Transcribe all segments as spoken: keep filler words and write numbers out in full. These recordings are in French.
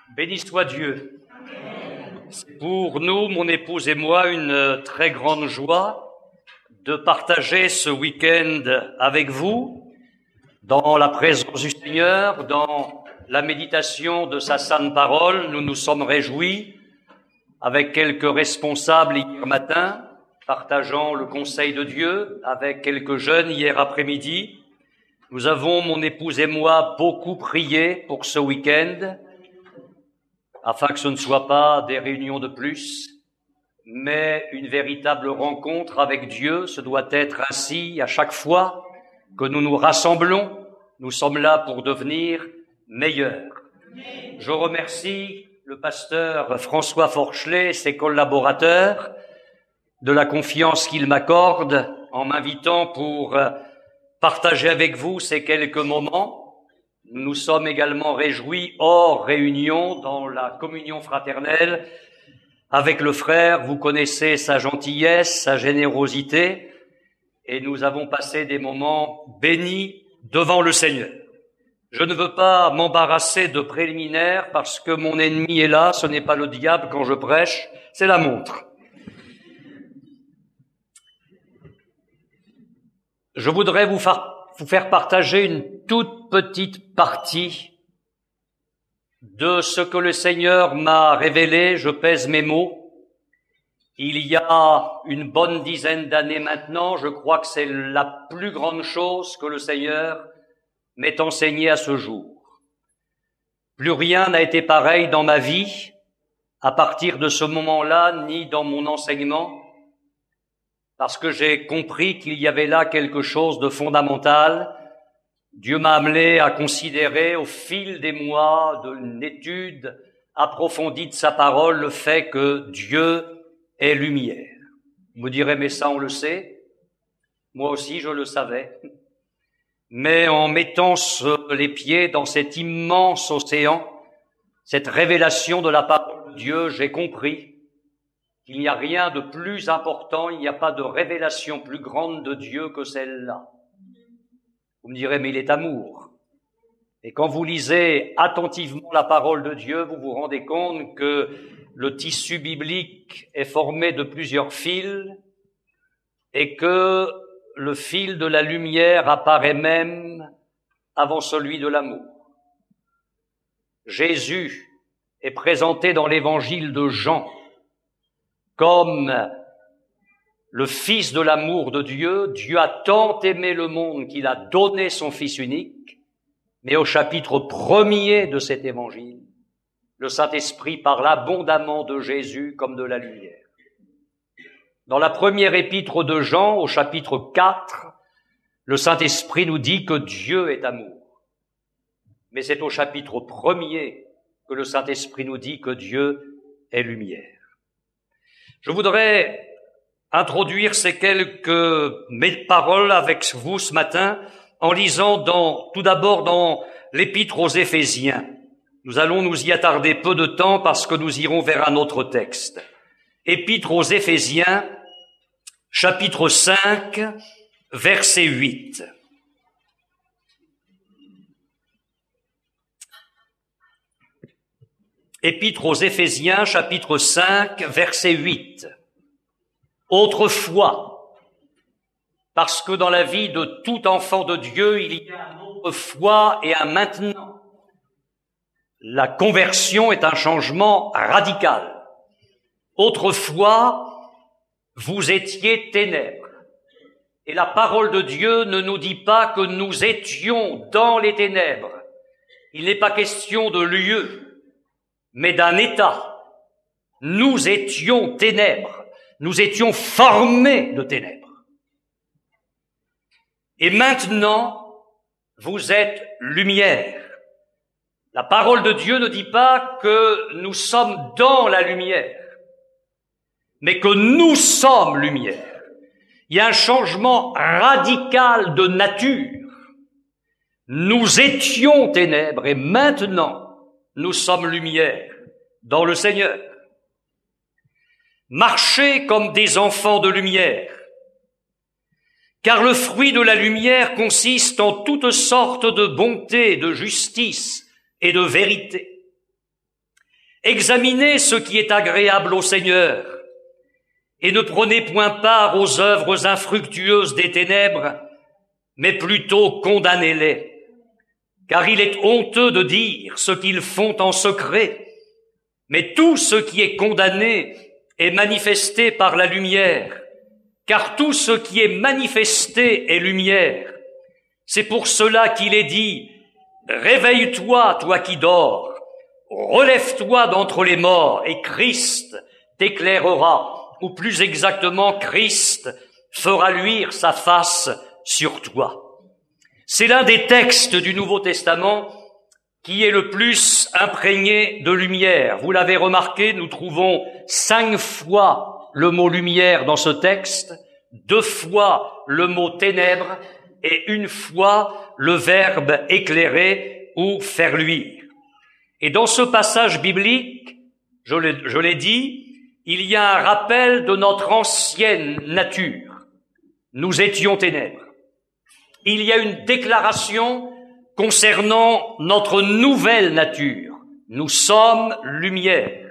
Béni soit Dieu. C'est pour nous, mon épouse et moi, une très grande joie de partager ce week-end avec vous dans la présence du Seigneur, dans la méditation de sa sainte parole. Nous nous sommes réjouis avec quelques responsables hier matin, partageant le conseil de Dieu avec quelques jeunes hier après-midi. Nous avons, mon épouse et moi, beaucoup prié pour ce week-end, afin que ce ne soit pas des réunions de plus, mais une véritable rencontre avec Dieu. Ce doit être ainsi à chaque fois que nous nous rassemblons. Nous sommes là pour devenir meilleurs. Je remercie le pasteur François Forchelet et ses collaborateurs de la confiance qu'ils m'accordent en m'invitant pour partager avec vous ces quelques moments. Nous nous sommes également réjouis hors réunion dans la communion fraternelle avec le frère. Vous connaissez sa gentillesse, sa générosité, et nous avons passé des moments bénis devant le Seigneur. Je ne veux pas m'embarrasser de préliminaires parce que mon ennemi est là. Ce n'est pas le diable quand je prêche, c'est la montre. Je voudrais vous faire, vous faire partager une toute petite partie de ce que le Seigneur m'a révélé. Je pèse mes mots. Il y a une bonne dizaine d'années maintenant, je crois que c'est la plus grande chose que le Seigneur m'ait enseigné à ce jour. Plus rien n'a été pareil dans ma vie à partir de ce moment-là, ni dans mon enseignement, parce que j'ai compris qu'il y avait là quelque chose de fondamental. Dieu m'a amené à considérer au fil des mois d'une étude approfondie de sa parole le fait que Dieu est lumière. Vous me direz, mais ça on le sait. Moi aussi je le savais. Mais en mettant les pieds dans cet immense océan, cette révélation de la parole de Dieu, j'ai compris qu'il n'y a rien de plus important, il n'y a pas de révélation plus grande de Dieu que celle-là. Vous me direz, mais il est amour. Et quand vous lisez attentivement la parole de Dieu, vous vous rendez compte que le tissu biblique est formé de plusieurs fils et que le fil de la lumière apparaît même avant celui de l'amour. Jésus est présenté dans l'évangile de Jean comme le Fils de l'amour de Dieu. Dieu a tant aimé le monde qu'il a donné son Fils unique. Mais au chapitre premier de cet évangile, le Saint-Esprit parle abondamment de Jésus comme de la lumière. Dans la première épître de Jean, au chapitre quatre, le Saint-Esprit nous dit que Dieu est amour. Mais c'est au chapitre premier que le Saint-Esprit nous dit que Dieu est lumière. Je voudrais introduire ces quelques mes paroles avec vous ce matin en lisant dans, tout d'abord dans l'épître aux Éphésiens. Nous allons nous y attarder peu de temps parce que nous irons vers un autre texte. Épître aux Éphésiens, chapitre cinq, verset huit. Épître aux Éphésiens, chapitre cinq, verset huit. Autrefois, parce que dans la vie de tout enfant de Dieu, il y a un autrefois et un maintenant. La conversion est un changement radical. Autrefois, vous étiez ténèbres. Et la parole de Dieu ne nous dit pas que nous étions dans les ténèbres. Il n'est pas question de lieu, mais d'un état. Nous étions ténèbres. Nous étions formés de ténèbres. Et maintenant, vous êtes lumière. La parole de Dieu ne dit pas que nous sommes dans la lumière, mais que nous sommes lumière. Il y a un changement radical de nature. Nous étions ténèbres et maintenant, nous sommes lumière dans le Seigneur. Marchez comme des enfants de lumière, car le fruit de la lumière consiste en toutes sortes de bonté, de justice et de vérité. Examinez ce qui est agréable au Seigneur, et ne prenez point part aux œuvres infructueuses des ténèbres, mais plutôt condamnez-les. Car il est honteux de dire ce qu'ils font en secret, mais tout ce qui est condamné est manifesté par la lumière, car tout ce qui est manifesté est lumière. C'est pour cela qu'il est dit, « Réveille-toi, toi qui dors, relève-toi d'entre les morts, et Christ t'éclairera. » Ou plus exactement, Christ fera luire sa face sur toi. C'est l'un des textes du Nouveau Testament qui est le plus imprégné de lumière. Vous l'avez remarqué, nous trouvons cinq fois le mot lumière dans ce texte, deux fois le mot ténèbres et une fois le verbe éclairer ou faire luire. Et dans ce passage biblique, je l'ai, je l'ai dit, il y a un rappel de notre ancienne nature. Nous étions ténèbres. Il y a une déclaration concernant notre nouvelle nature. Nous sommes lumière.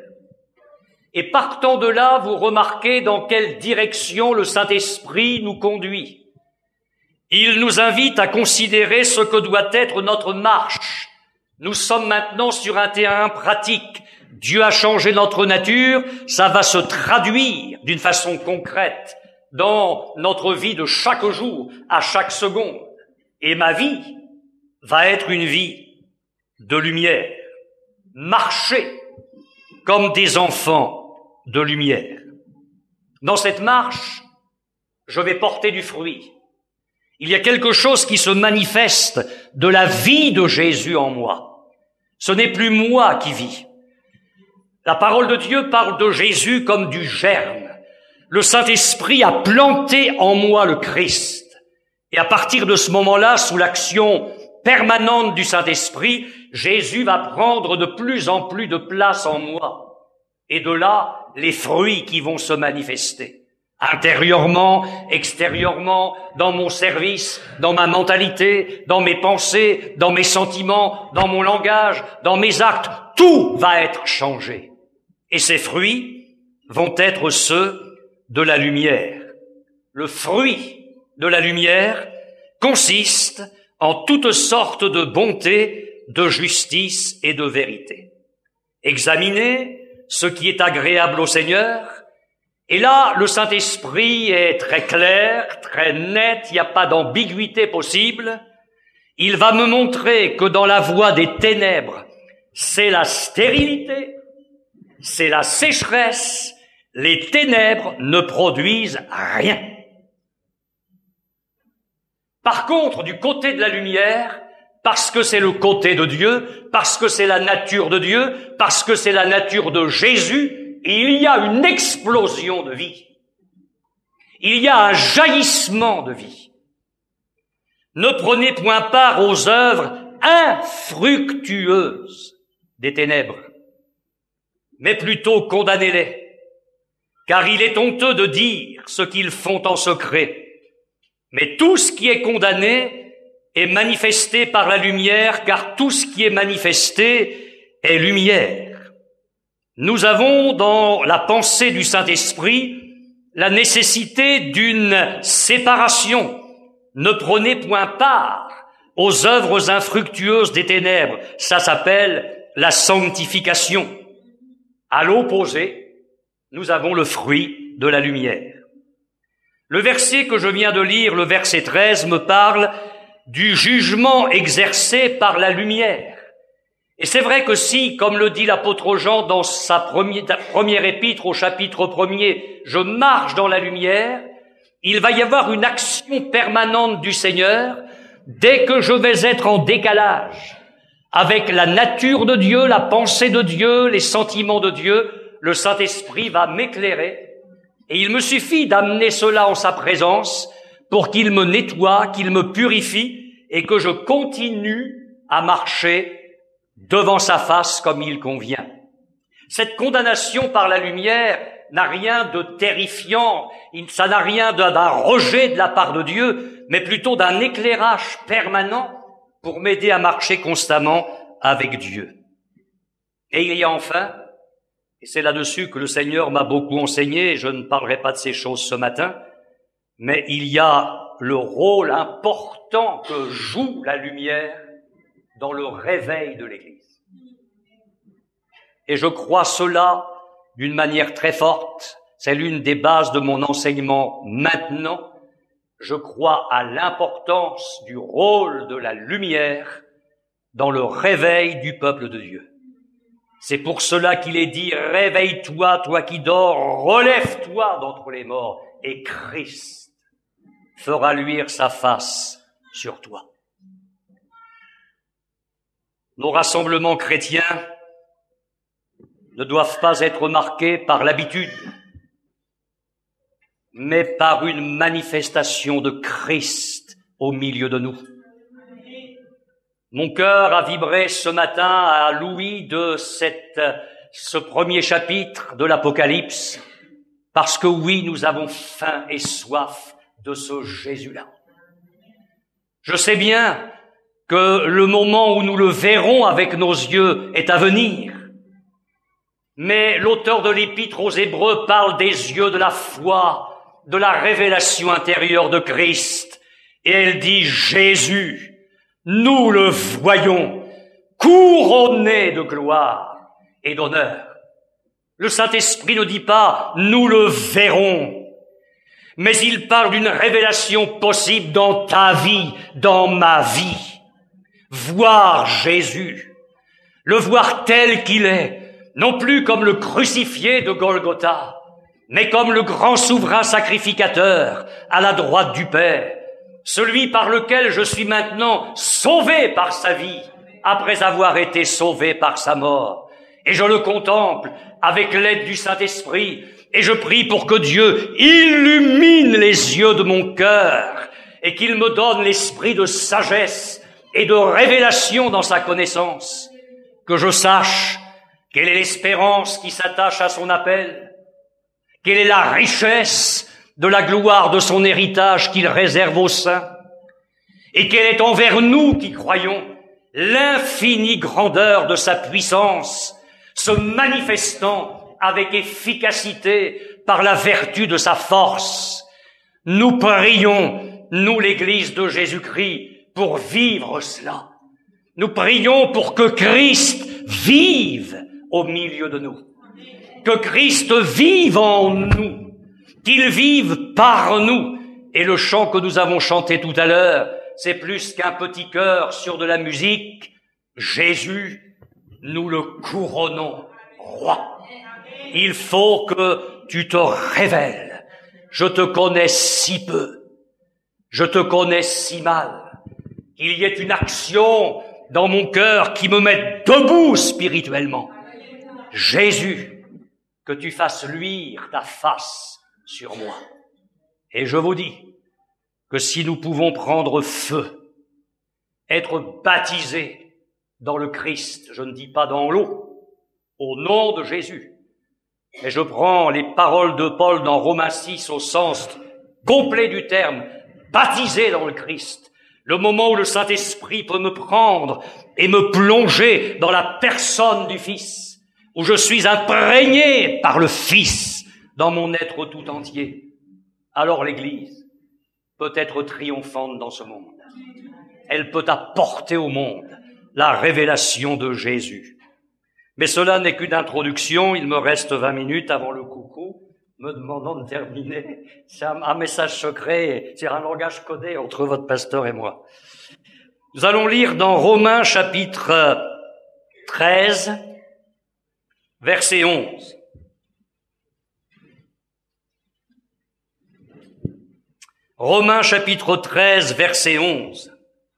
Et partant de là, vous remarquez dans quelle direction le Saint-Esprit nous conduit. Il nous invite à considérer ce que doit être notre marche. Nous sommes maintenant sur un terrain pratique. Dieu a changé notre nature, ça va se traduire d'une façon concrète dans notre vie de chaque jour, à chaque seconde. Et ma vie va être une vie de lumière. Marcher comme des enfants de lumière. Dans cette marche, je vais porter du fruit. Il y a quelque chose qui se manifeste de la vie de Jésus en moi. Ce n'est plus moi qui vis. La parole de Dieu parle de Jésus comme du germe. Le Saint-Esprit a planté en moi le Christ. Et à partir de ce moment-là, sous l'action permanente du Saint-Esprit, Jésus va prendre de plus en plus de place en moi. Et de là, les fruits qui vont se manifester. Intérieurement, extérieurement, dans mon service, dans ma mentalité, dans mes pensées, dans mes sentiments, dans mon langage, dans mes actes, tout va être changé. Et ces fruits vont être ceux de la lumière. Le fruit de la lumière consiste en toutes sortes de bonté, de justice et de vérité. Examinez ce qui est agréable au Seigneur. Et là, le Saint-Esprit est très clair, très net, il n'y a pas d'ambiguïté possible. Il va me montrer que dans la voie des ténèbres, c'est la stérilité, c'est la sécheresse, les ténèbres ne produisent rien. Par contre, du côté de la lumière, parce que c'est le côté de Dieu, parce que c'est la nature de Dieu, parce que c'est la nature de Jésus, il y a une explosion de vie. Il y a un jaillissement de vie. Ne prenez point part aux œuvres infructueuses des ténèbres, mais plutôt condamnez-les, car il est honteux de dire ce qu'ils font en secret. Mais tout ce qui est condamné est manifesté par la lumière, car tout ce qui est manifesté est lumière. Nous avons dans la pensée du Saint-Esprit la nécessité d'une séparation. Ne prenez point part aux œuvres infructueuses des ténèbres. Ça s'appelle la sanctification. À l'opposé, nous avons le fruit de la lumière. Le verset que je viens de lire, le verset treize, me parle du jugement exercé par la lumière. Et c'est vrai que si, comme le dit l'apôtre Jean dans sa première, première épître au chapitre premier, je marche dans la lumière, il va y avoir une action permanente du Seigneur dès que je vais être en décalage avec la nature de Dieu, la pensée de Dieu, les sentiments de Dieu. Le Saint-Esprit va m'éclairer et il me suffit d'amener cela en sa présence pour qu'il me nettoie, qu'il me purifie et que je continue à marcher devant sa face comme il convient. Cette condamnation par la lumière n'a rien de terrifiant, ça n'a rien d'un rejet de la part de Dieu, mais plutôt d'un éclairage permanent pour m'aider à marcher constamment avec Dieu. Et il y a enfin Et c'est là-dessus que le Seigneur m'a beaucoup enseigné. Je ne parlerai pas de ces choses ce matin, mais il y a le rôle important que joue la lumière dans le réveil de l'Église. Et je crois cela d'une manière très forte. C'est l'une des bases de mon enseignement maintenant. Je crois à l'importance du rôle de la lumière dans le réveil du peuple de Dieu. C'est pour cela qu'il est dit « Réveille-toi, toi qui dors, relève-toi d'entre les morts, et Christ fera luire sa face sur toi. » Nos rassemblements chrétiens ne doivent pas être marqués par l'habitude, mais par une manifestation de Christ au milieu de nous. Mon cœur a vibré ce matin à l'ouïe de cette, ce premier chapitre de l'Apocalypse, parce que oui, nous avons faim et soif de ce Jésus-là. Je sais bien que le moment où nous le verrons avec nos yeux est à venir, mais l'auteur de l'Épître aux Hébreux parle des yeux de la foi, de la révélation intérieure de Christ, et elle dit « Jésus ». Nous le voyons couronné de gloire et d'honneur. Le Saint-Esprit ne dit pas « nous le verrons », mais il parle d'une révélation possible dans ta vie, dans ma vie. Voir Jésus, le voir tel qu'il est, non plus comme le crucifié de Golgotha, mais comme le grand souverain sacrificateur à la droite du Père, celui par lequel je suis maintenant sauvé par sa vie, après avoir été sauvé par sa mort. Et je le contemple avec l'aide du Saint-Esprit, et je prie pour que Dieu illumine les yeux de mon cœur, et qu'il me donne l'esprit de sagesse et de révélation dans sa connaissance, que je sache quelle est l'espérance qui s'attache à son appel, quelle est la richesse de la gloire de son héritage qu'il réserve aux saints, et quelle est envers nous qui croyons l'infinie grandeur de sa puissance, se manifestant avec efficacité par la vertu de sa force. Nous prions, nous l'Église de Jésus-Christ, pour vivre cela. Nous prions pour que Christ vive au milieu de nous, que Christ vive en nous, qu'il vive par nous. Et le chant que nous avons chanté tout à l'heure, c'est plus qu'un petit chœur sur de la musique. Jésus, nous le couronnons roi. Il faut que tu te révèles. Je te connais si peu, je te connais si mal, qu'il y ait une action dans mon cœur qui me mette debout spirituellement. Jésus, que tu fasses luire ta face sur moi. Et je vous dis que si nous pouvons prendre feu, être baptisés dans le Christ, je ne dis pas dans l'eau, au nom de Jésus, mais je prends les paroles de Paul dans Romains six au sens complet du terme, baptisé dans le Christ, le moment où le Saint-Esprit peut me prendre et me plonger dans la personne du Fils, où je suis imprégné par le Fils dans mon être tout entier, alors l'Église peut être triomphante dans ce monde. Elle peut apporter au monde la révélation de Jésus. Mais cela n'est qu'une introduction. Il me reste vingt minutes avant le coucou, me demandant de terminer. C'est un, un message secret, c'est un langage codé entre votre pasteur et moi. Nous allons lire dans Romains chapitre treize, verset onze. Romains chapitre treize, verset onze.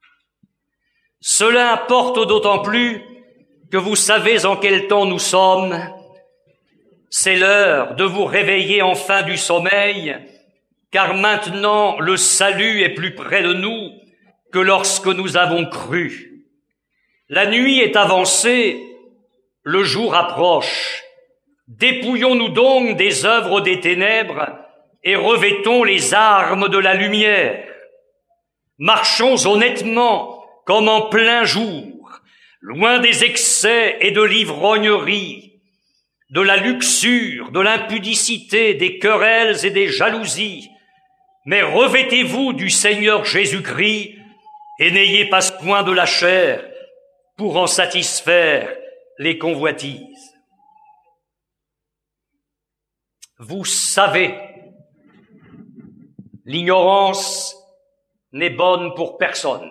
Cela importe d'autant plus que vous savez en quel temps nous sommes. C'est l'heure de vous réveiller enfin du sommeil, car maintenant le salut est plus près de nous que lorsque nous avons cru. La nuit est avancée, le jour approche. Dépouillons-nous donc des œuvres des ténèbres et revêtons les armes de la lumière. Marchons honnêtement comme en plein jour, loin des excès et de l'ivrognerie. de la luxure, de l'impudicité, des querelles et des jalousies, mais revêtez-vous du Seigneur Jésus-Christ et n'ayez pas soin de la chair pour en satisfaire les convoitises. Vous savez, l'ignorance n'est bonne pour personne.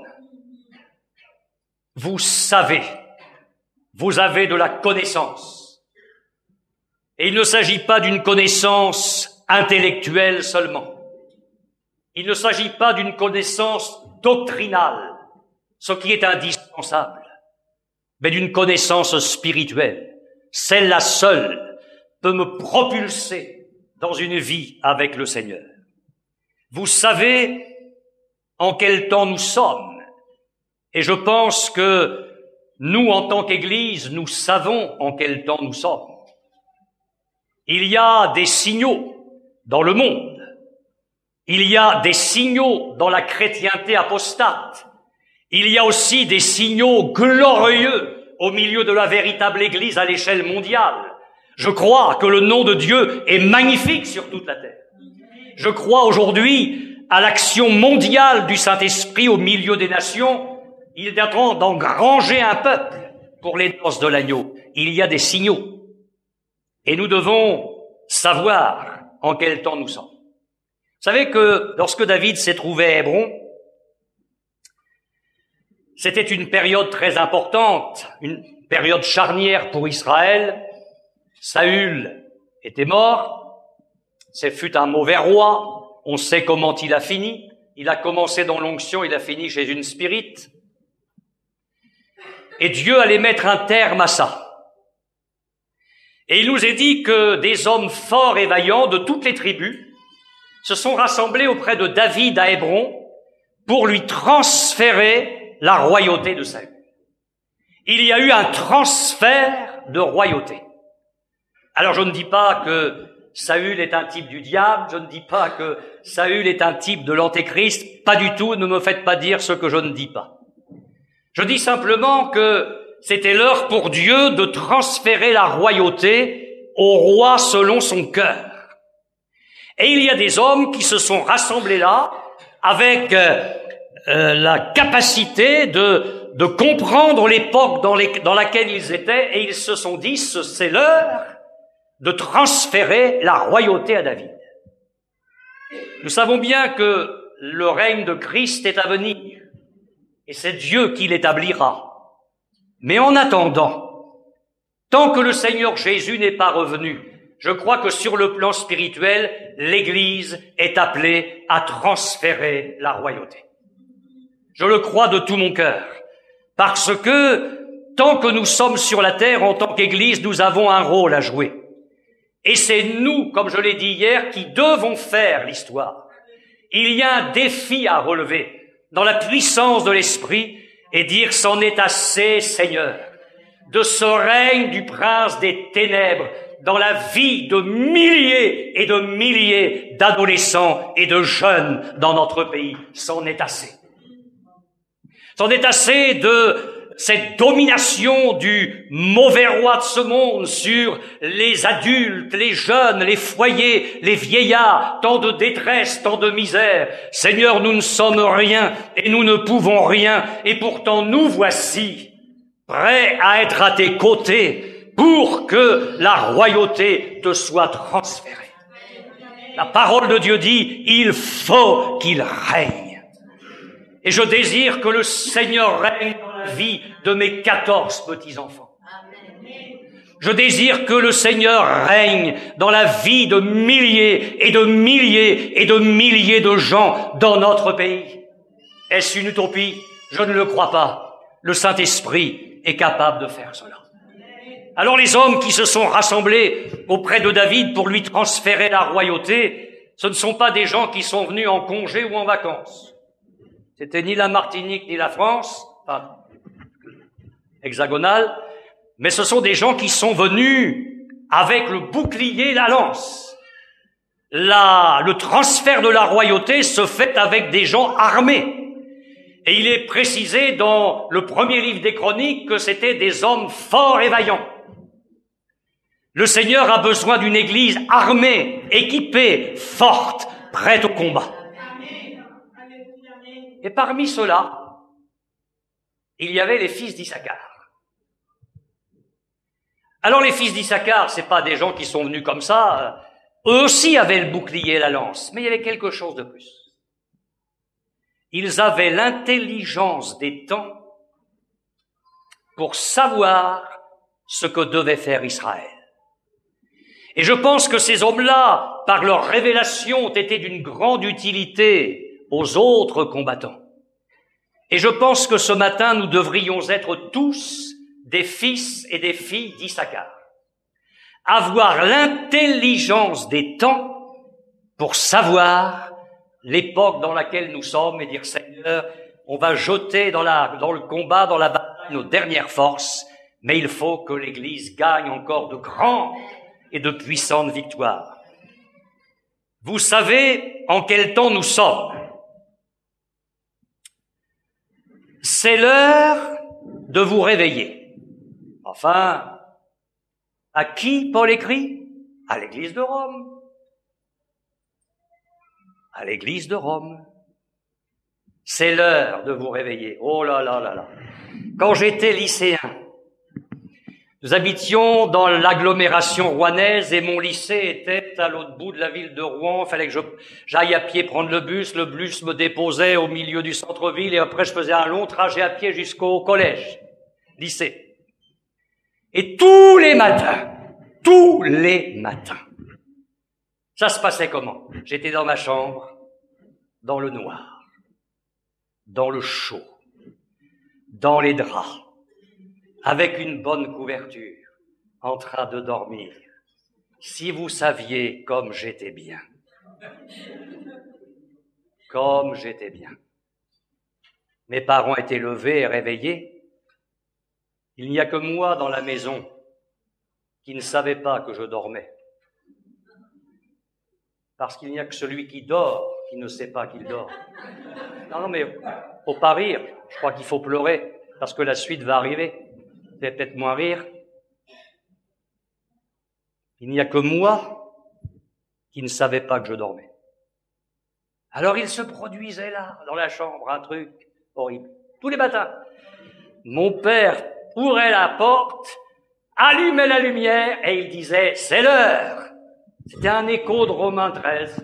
Vous savez, vous avez de la connaissance. Et il ne s'agit pas d'une connaissance intellectuelle seulement. Il ne s'agit pas d'une connaissance doctrinale, ce qui est indispensable, mais d'une connaissance spirituelle. Celle-là seule peut me propulser dans une vie avec le Seigneur. Vous savez en quel temps nous sommes, et je pense que nous, en tant qu'Église, nous savons en quel temps nous sommes. Il y a des signaux dans le monde. Il y a des signaux dans la chrétienté apostate. Il y a aussi des signaux glorieux au milieu de la véritable Église à l'échelle mondiale. Je crois que le nom de Dieu est magnifique sur toute la terre. Je crois aujourd'hui à l'action mondiale du Saint-Esprit au milieu des nations. Il est temps d'engranger un peuple pour les noces de l'agneau. Il y a des signaux. Et nous devons savoir en quel temps nous sommes. Vous savez que lorsque David s'est trouvé à Hébron, c'était une période très importante, une période charnière pour Israël. Saül était mort, ce fut un mauvais roi, on sait comment il a fini. Il a commencé dans l'onction, il a fini chez une spirite. Et Dieu allait mettre un terme à ça. Et il nous est dit que des hommes forts et vaillants de toutes les tribus se sont rassemblés auprès de David à Hébron pour lui transférer la royauté de Saül. Il y a eu un transfert de royauté. Alors je ne dis pas que Saül est un type du diable, je ne dis pas que Saül est un type de l'antéchrist, pas du tout, ne me faites pas dire ce que je ne dis pas. Je dis simplement que c'était l'heure pour Dieu de transférer la royauté au roi selon son cœur. Et il y a des hommes qui se sont rassemblés là avec euh, euh, la capacité de, de comprendre l'époque dans, les, dans laquelle ils étaient, et ils se sont dit, c'est l'heure de transférer la royauté à David. Nous savons bien que le règne de Christ est à venir, et c'est Dieu qui l'établira. Mais en attendant, tant que le Seigneur Jésus n'est pas revenu, je crois que sur le plan spirituel, l'Église est appelée à transférer la royauté. Je le crois de tout mon cœur, parce que tant que nous sommes sur la terre en tant qu'Église, nous avons un rôle à jouer. Et c'est nous, comme je l'ai dit hier, qui devons faire l'histoire. Il y a un défi à relever dans la puissance de l'Esprit et dire « c'en est assez, Seigneur, de ce règne du prince des ténèbres dans la vie de milliers et de milliers d'adolescents et de jeunes dans notre pays. C'en est assez. C'en est assez de cette domination du mauvais roi de ce monde sur les adultes, les jeunes, les foyers, les vieillards, tant de détresse, tant de misère. Seigneur, nous ne sommes rien et nous ne pouvons rien, et pourtant nous voici prêts à être à tes côtés pour que la royauté te soit transférée. La parole de Dieu dit, il faut qu'il règne. Et je désire que le Seigneur règne dans la vie de mes quatorze petits-enfants. Je désire que le Seigneur règne dans la vie de milliers et de milliers et de milliers de gens dans notre pays. Est-ce une utopie? Je ne le crois pas. Le Saint-Esprit est capable de faire cela. Alors les hommes qui se sont rassemblés auprès de David pour lui transférer la royauté, ce ne sont pas des gens qui sont venus en congé ou en vacances. C'était ni la Martinique ni la France, enfin, hexagonale, mais ce sont des gens qui sont venus avec le bouclier et la lance. La, le transfert de la royauté se fait avec des gens armés. Et il est précisé dans le premier livre des Chroniques que c'était des hommes forts et vaillants. Le Seigneur a besoin d'une église armée, équipée, forte, prête au combat. Et parmi ceux-là, il y avait les fils d'Issachar. Alors les fils d'Issachar, c'est pas des gens qui sont venus comme ça. Eux aussi avaient le bouclier et la lance, mais il y avait quelque chose de plus. Ils avaient l'intelligence des temps pour savoir ce que devait faire Israël. Et je pense que ces hommes-là, par leur révélation, ont été d'une grande utilité aux autres combattants. Et je pense que ce matin, nous devrions être tous des fils et des filles d'Issachar. Avoir l'intelligence des temps pour savoir l'époque dans laquelle nous sommes et dire, Seigneur, on va jeter dans, la, dans le combat, dans la bataille, nos dernières forces, mais il faut que l'Église gagne encore de grandes et de puissantes victoires. Vous savez en quel temps nous sommes. C'est l'heure de vous réveiller. Enfin, à qui Paul écrit? À l'Église de Rome. À l'Église de Rome. C'est l'heure de vous réveiller. Oh là là là là. Quand j'étais lycéen, nous habitions dans l'agglomération rouennaise et mon lycée était à l'autre bout de la ville de Rouen. Il fallait que je, j'aille à pied prendre le bus. Le bus me déposait au milieu du centre-ville et après je faisais un long trajet à pied jusqu'au collège, lycée. Et tous les matins, tous les matins, ça se passait comment? J'étais dans ma chambre, dans le noir, dans le chaud, dans les draps, avec une bonne couverture, en train de dormir. Si vous saviez comme j'étais bien. Comme j'étais bien. Mes parents étaient levés et réveillés. Il n'y a que moi dans la maison qui ne savais pas que je dormais. Parce qu'il n'y a que celui qui dort qui ne sait pas qu'il dort. Non, mais faut pas rire. Je crois qu'il faut pleurer parce que la suite va arriver. Vous allez peut-être moins rire. Il n'y a que moi qui ne savais pas que je dormais. Alors il se produisait là, dans la chambre, un truc horrible. Tous les matins, mon père ouvrait la porte, allumait la lumière et il disait « c'est l'heure ». C'était un écho de Romains treize.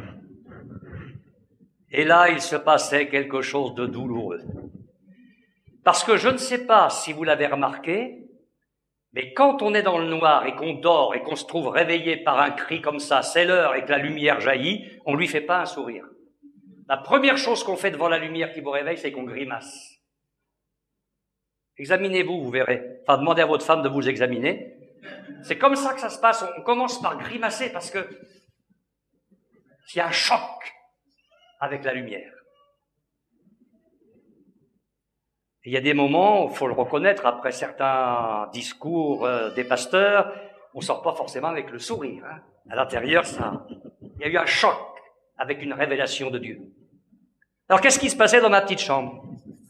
Et là, il se passait quelque chose de douloureux. Parce que je ne sais pas si vous l'avez remarqué, mais quand on est dans le noir et qu'on dort et qu'on se trouve réveillé par un cri comme ça, c'est l'heure et que la lumière jaillit, on lui fait pas un sourire. La première chose qu'on fait devant la lumière qui vous réveille, c'est qu'on grimace. Examinez-vous, vous verrez. Enfin, demandez à votre femme de vous examiner. C'est comme ça que ça se passe. On commence par grimacer parce que il y a un choc avec la lumière. Il y a des moments, il faut le reconnaître, après certains discours euh, des pasteurs, on sort pas forcément avec le sourire. Hein. À l'intérieur, ça, il y a eu un choc avec une révélation de Dieu. Alors, qu'est-ce qui se passait dans ma petite chambre?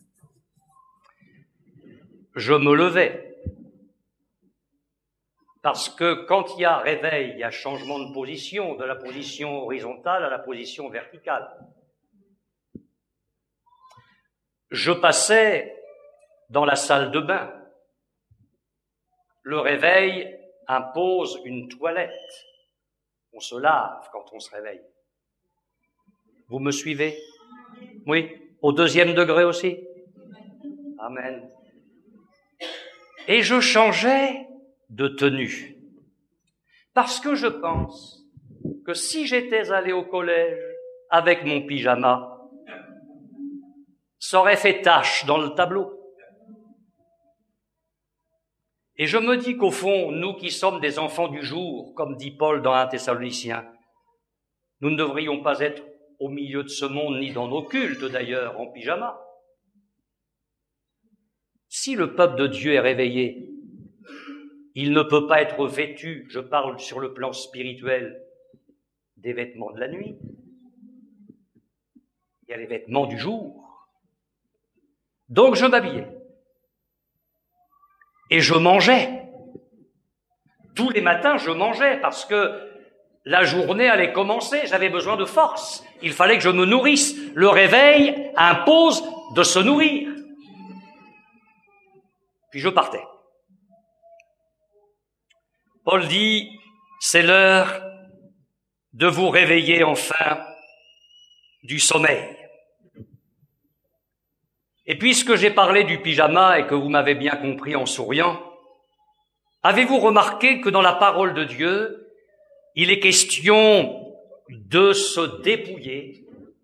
Je me levais. Parce que quand il y a réveil, il y a changement de position, de la position horizontale à la position verticale. Je passais dans la salle de bain. Le réveil impose une toilette. On se lave quand on se réveille. Vous me suivez? Oui? Au deuxième degré aussi? Amen. Et je changeais de tenue. Parce que je pense que si j'étais allé au collège avec mon pyjama, ça aurait fait tache dans le tableau. Et je me dis qu'au fond, nous qui sommes des enfants du jour, comme dit Paul dans un Thessaloniciens, nous ne devrions pas être au milieu de ce monde, ni dans nos cultes d'ailleurs, en pyjama. Si le peuple de Dieu est réveillé, il ne peut pas être vêtu, je parle sur le plan spirituel, des vêtements de la nuit. Il y a les vêtements du jour. Donc je m'habillais. Et je mangeais. tous les matins, je mangeais parce que la journée allait commencer, j'avais besoin de force. Il fallait que je me nourrisse. Le réveil impose de se nourrir. Puis je partais. Paul dit, c'est l'heure de vous réveiller enfin du sommeil. Et puisque j'ai parlé du pyjama et que vous m'avez bien compris en souriant, avez-vous remarqué que dans la parole de Dieu, il est question de se dépouiller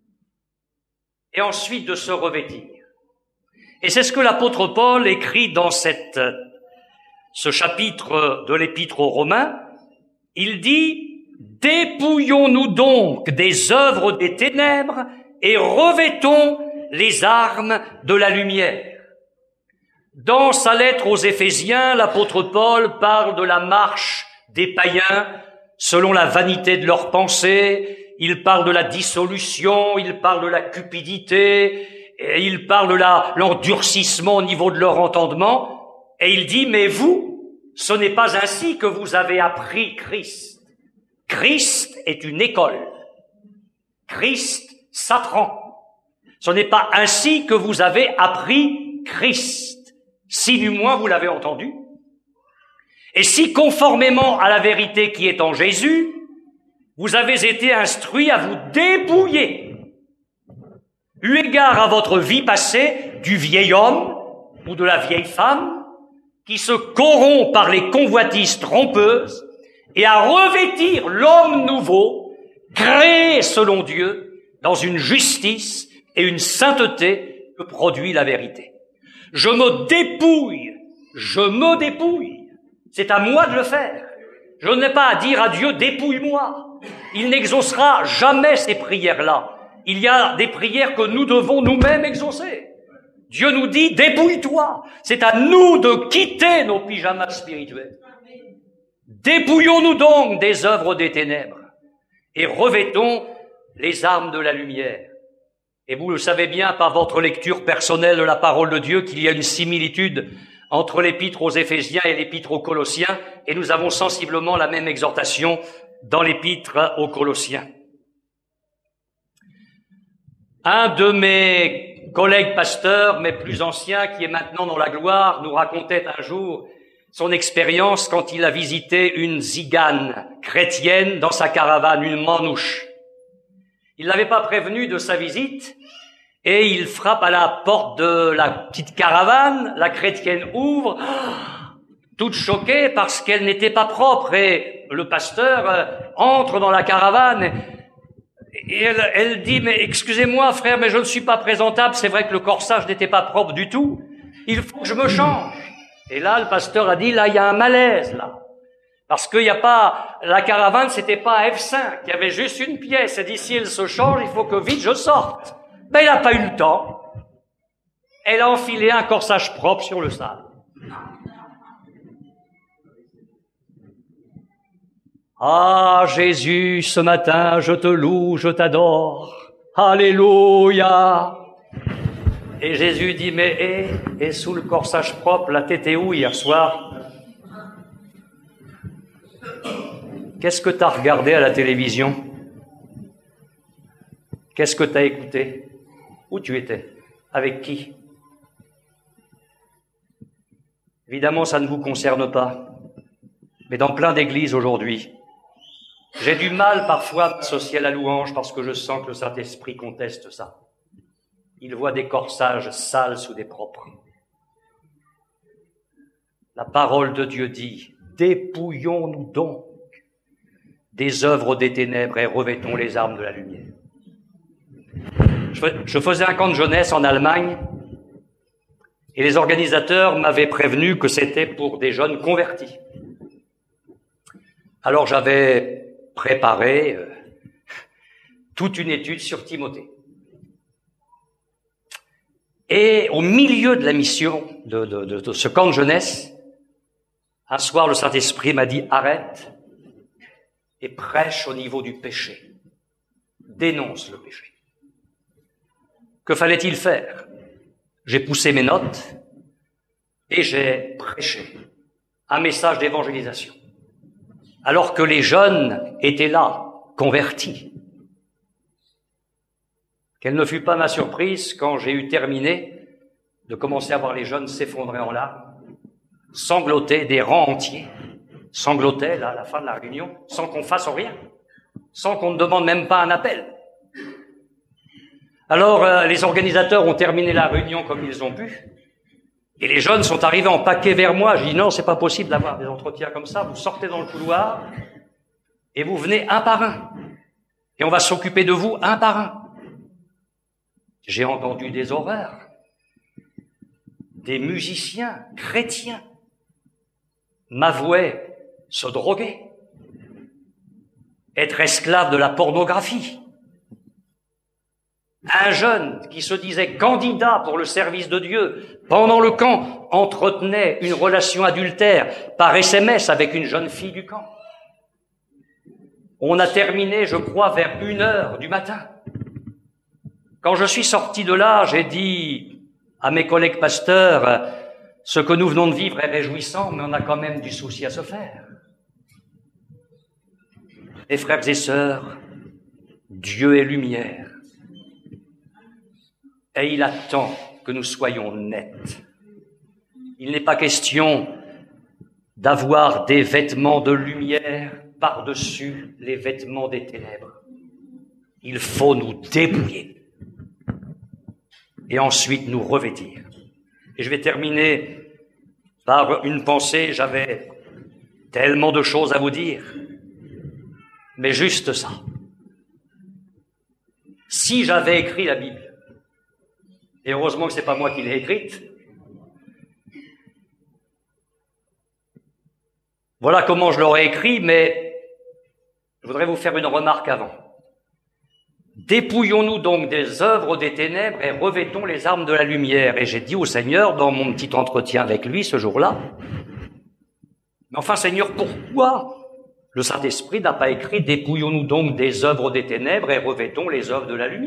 et ensuite de se revêtir. Et c'est ce que l'apôtre Paul écrit dans cette, ce chapitre de l'Épître aux Romains. Il dit « Dépouillons-nous donc des œuvres des ténèbres et revêtons les armes de la lumière. » Dans sa lettre aux Éphésiens, l'apôtre Paul parle de la marche des païens selon la vanité de leurs pensées, il parle de la dissolution, il parle de la cupidité, et il parle de la, l'endurcissement au niveau de leur entendement, et il dit, mais vous, ce n'est pas ainsi que vous avez appris Christ. Christ est une école. Christ s'apprend. Ce n'est pas ainsi que vous avez appris Christ, si du moins vous l'avez entendu. Et si, conformément à la vérité qui est en Jésus, vous avez été instruits à vous dépouiller, eu égard à votre vie passée, du vieil homme ou de la vieille femme, qui se corrompt par les convoitises trompeuses, et à revêtir l'homme nouveau, créé selon Dieu, dans une justice et une sainteté que produit la vérité. Je me dépouille, je me dépouille. C'est à moi de le faire. Je n'ai pas à dire à Dieu, dépouille-moi. Il n'exaucera jamais ces prières-là. Il y a des prières que nous devons nous-mêmes exaucer. Dieu nous dit, dépouille-toi. C'est à nous de quitter nos pyjamas spirituels. Dépouillons-nous donc des œuvres des ténèbres et revêtons les armes de la lumière. Et vous le savez bien par votre lecture personnelle de la parole de Dieu qu'il y a une similitude entre l'épître aux Éphésiens et l'épître aux Colossiens, et nous avons sensiblement la même exhortation dans l'épître aux Colossiens. Un de mes collègues pasteurs, mais plus anciens, qui est maintenant dans la gloire, nous racontait un jour son expérience quand il a visité une zigane chrétienne dans sa caravane, une manouche. Il n'avait pas prévenu de sa visite, et il frappe à la porte de la petite caravane, la chrétienne ouvre, toute choquée parce qu'elle n'était pas propre, et le pasteur euh, entre dans la caravane, et elle, elle dit, mais excusez-moi frère, mais je ne suis pas présentable, c'est vrai que le corsage n'était pas propre du tout, il faut que je me change. Et là, le pasteur a dit, là, il y a un malaise, là. Parce qu'il n'y a pas, la caravane, c'était pas F cinq, il y avait juste une pièce, et d'ici elle se change, il faut que vite je sorte. Ben, il n'a pas eu le temps. Elle a enfilé un corsage propre sur le sable. Ah, Jésus, ce matin, je te loue, je t'adore. Alléluia. Et Jésus dit, mais, et, et sous le corsage propre, la t'étais où hier soir? Qu'est-ce que t'as regardé à la télévision? Qu'est-ce que t'as écouté? Où tu étais? Avec qui? Évidemment, ça ne vous concerne pas. Mais dans plein d'églises aujourd'hui, j'ai du mal parfois à m'associer à la louange parce que je sens que le Saint-Esprit conteste ça. Il voit des corsages sales sous des propres. La parole de Dieu dit, dépouillons-nous donc des œuvres des ténèbres et revêtons les armes de la lumière. Je faisais un camp de jeunesse en Allemagne et les organisateurs m'avaient prévenu que c'était pour des jeunes convertis. Alors j'avais préparé euh, toute une étude sur Timothée. Et au milieu de la mission de, de, de, de ce camp de jeunesse, un soir le Saint-Esprit m'a dit « Arrête et prêche au niveau du péché. Dénonce le péché. » Que fallait-il faire? J'ai poussé mes notes et j'ai prêché un message d'évangélisation. alors que les jeunes étaient là, convertis. Quelle ne fut pas ma surprise quand j'ai eu terminé de commencer à voir les jeunes s'effondrer en larmes, sangloter, des rangs entiers, sanglotaient là, à la fin de la réunion, sans qu'on fasse rien, sans qu'on ne demande même pas un appel. Alors, euh, les organisateurs ont terminé la réunion comme ils ont pu, et les jeunes sont arrivés en paquet vers moi. J'ai dit non, c'est pas possible d'avoir des entretiens comme ça. Vous sortez dans le couloir et vous venez un par un, et on va s'occuper de vous un par un. J'ai entendu des horreurs, des musiciens chrétiens m'avouaient se droguer, être esclave de la pornographie. Un jeune qui se disait candidat pour le service de Dieu, pendant le camp, entretenait une relation adultère par S M S avec une jeune fille du camp. On a terminé, je crois, vers une heure du matin. Quand je suis sorti de là, j'ai dit à mes collègues pasteurs, ce que nous venons de vivre est réjouissant, mais on a quand même du souci à se faire. Mes frères et sœurs, Dieu est lumière. Et il attend que nous soyons nets. Il n'est pas question d'avoir des vêtements de lumière par-dessus les vêtements des ténèbres. Il faut nous dépouiller et ensuite nous revêtir. Et je vais terminer par une pensée. J'avais tellement de choses à vous dire, mais juste ça. Si j'avais écrit la Bible, et heureusement que c'est pas moi qui l'ai écrite, voilà comment je l'aurais écrit, mais je voudrais vous faire une remarque avant. Dépouillons-nous donc des œuvres des ténèbres et revêtons les armes de la lumière. Et j'ai dit au Seigneur, dans mon petit entretien avec lui ce jour-là, mais enfin Seigneur, pourquoi le Saint-Esprit n'a pas écrit « Dépouillons-nous donc des œuvres des ténèbres et revêtons les œuvres de la lumière » ?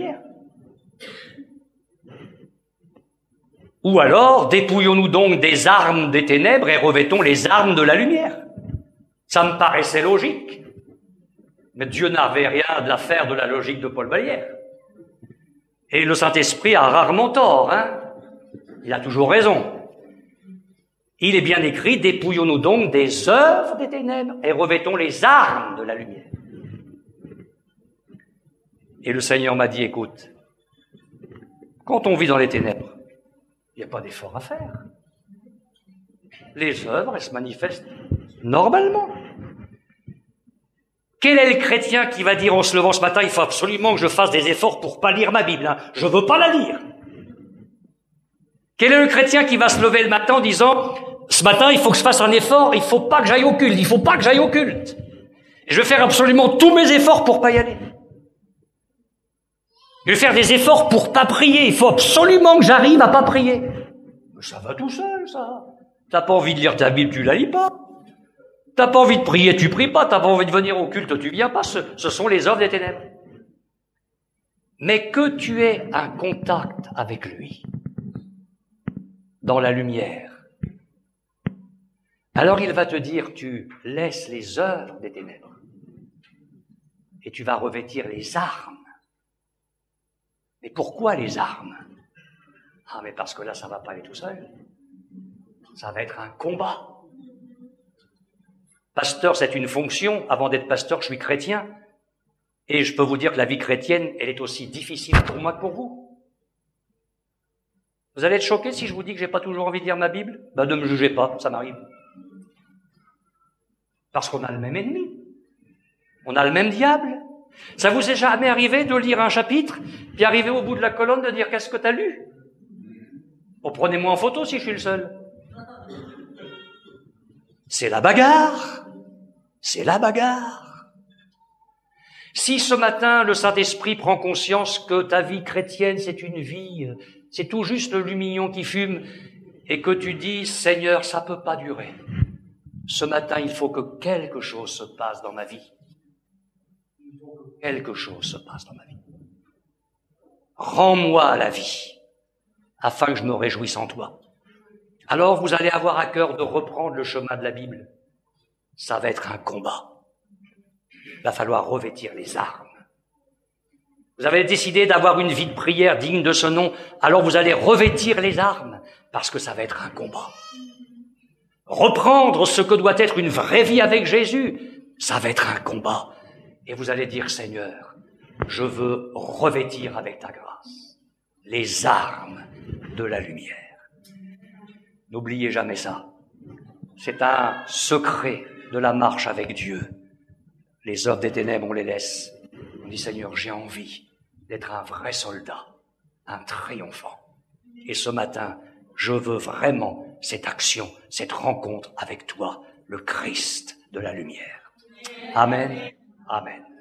Ou alors, dépouillons-nous donc des armes des ténèbres et revêtons les armes de la lumière. Ça me paraissait logique. Mais Dieu n'avait rien de l'affaire de la logique de Paul Vallière. Et le Saint-Esprit a rarement tort, hein. Il a toujours raison. Il est bien écrit, dépouillons-nous donc des œuvres des ténèbres et revêtons les armes de la lumière. Et le Seigneur m'a dit, écoute, quand on vit dans les ténèbres, il n'y a pas d'effort à faire. Les œuvres, elles se manifestent normalement. Quel est le chrétien qui va dire en se levant ce matin, il faut absolument que je fasse des efforts pour pas lire ma Bible, hein. Je veux pas la lire. Quel est le chrétien qui va se lever le matin en disant, ce matin, il faut que je fasse un effort, il faut pas que j'aille au culte, il faut pas que j'aille au culte. Et je vais faire absolument tous mes efforts pour pas y aller. Je vais faire des efforts pour pas prier, il faut absolument que j'arrive à pas prier. Mais ça va tout seul, ça. T'as pas envie de lire ta Bible, tu la lis pas. T'as pas envie de prier, tu pries pas. T'as pas envie de venir au culte, tu viens pas. Ce, ce sont les œuvres des ténèbres. Mais que tu aies un contact avec lui, dans la lumière, alors il va te dire, tu laisses les œuvres des ténèbres et tu vas revêtir les armes. Mais pourquoi les armes? Ah, mais parce que là, ça va pas aller tout seul. Ça va être un combat. Pasteur, c'est une fonction. Avant d'être pasteur, je suis chrétien. Et je peux vous dire que la vie chrétienne, elle est aussi difficile pour moi que pour vous. Vous allez être choqués si je vous dis que j'ai pas toujours envie de lire ma Bible? Ben, ne me jugez pas, ça m'arrive. Parce qu'on a le même ennemi. On a le même diable. Ça vous est jamais arrivé de lire un chapitre, puis arriver au bout de la colonne de dire qu'est-ce que t'as lu? Bon, prenez-moi en photo si je suis le seul. C'est la bagarre. C'est la bagarre. Si ce matin, le Saint-Esprit prend conscience que ta vie chrétienne, c'est une vie, c'est tout juste le lumignon qui fume, et que tu dis, Seigneur, ça peut pas durer. Ce matin, il faut que quelque chose se passe dans ma vie. Il faut que quelque chose se passe dans ma vie. Rends-moi la vie, afin que je me réjouisse en toi. Alors vous allez avoir à cœur de reprendre le chemin de la Bible. Ça va être un combat. Il va falloir revêtir les armes. Vous avez décidé d'avoir une vie de prière digne de ce nom, alors vous allez revêtir les armes, parce que ça va être un combat. Reprendre ce que doit être une vraie vie avec Jésus, ça va être un combat. Et vous allez dire, Seigneur, je veux revêtir avec ta grâce les armes de la lumière. N'oubliez jamais ça. C'est un secret de la marche avec Dieu. Les œuvres des ténèbres, on les laisse. On dit, Seigneur, j'ai envie d'être un vrai soldat, un triomphant. Et ce matin, je veux vraiment cette action, cette rencontre avec toi, le Christ de la lumière. Amen. Amen.